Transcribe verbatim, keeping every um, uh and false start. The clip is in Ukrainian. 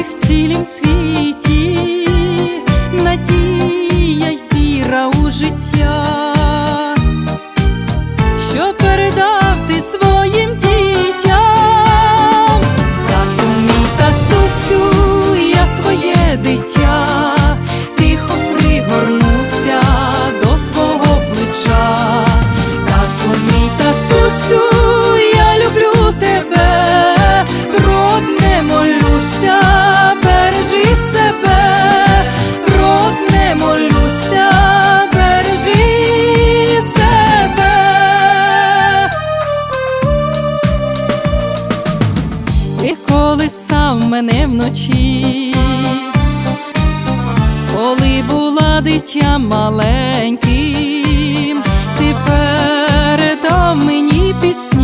ти в цілім світі, надія й віра у життя, що передав ти своїм дітям. Тату мій, татусю, я твоє дитя, тихо пригорнуся до свого плеча. Тату мій, татусю, я люблю тебе, в рот не молюся, бережи себе, в рот не молюся, бережи себе. Ти колисав мене вночі, коли була дитям маленьким, ти передав мені пісні.